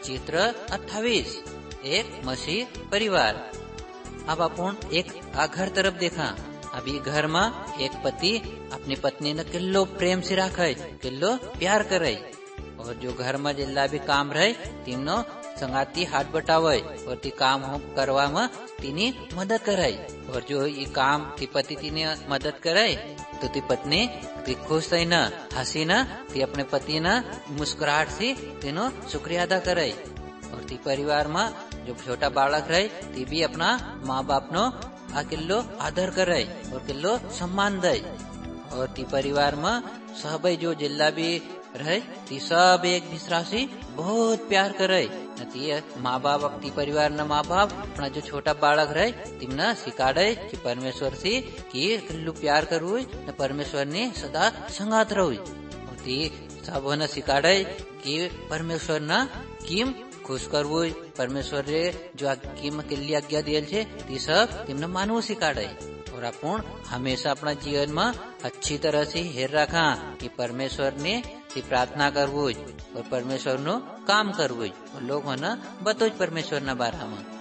चित्र 28 एक मसीह परिवार। अब अपन एक घर तरफ देखा। अभी घर में एक पति अपनी पत्नी ने किल्लो प्रेम से रखे, किल्लो प्यार करे, और जो घर में जिल्ला भी काम रहे तीनों संगाती हाथ बटावे और ती काम करवा में तीनी मदद करे। और जो ये काम ती पति तीने मदद करे तो ती पत्नी ती खुश है ना, हंसी ना, ती अपने पति ना मुस्कुराहट से तीनों शुक्रिया अदा करे। और ती परिवार में जो छोटा बालक रहे ती भी अपना माँ बाप नो किल्लो आदर करे और किल्लो सम्मान दे। और ती परिवार में सब जो जिल्ला भी रहे ती सब एक दूसरा से बहुत प्यार करे। माँ बाप अपनी परिवार न माँ बाप अपना जो छोटा बालक रहे तिमना सिखाड़े कि परमेश्वर से कि किल्लू प्यार करू न परमेश्वर ने सदा संगात रहू। ती सब न सिखाड़े कि परमेश्वर न किम खुश करवू, परमेश्वर रे जो किम किल्ली आज्ञा दियल छे ती सब तिमने मानवू सिखाड़े। और अपन हमेशा अपना जीवन में अच्छी तरह से हेर रखा कि परमेश्वर ने प्रार्थना करवू और परमेश्वर नो काम करवू और लोग होना बतोज परमेश्वर ना बारे में।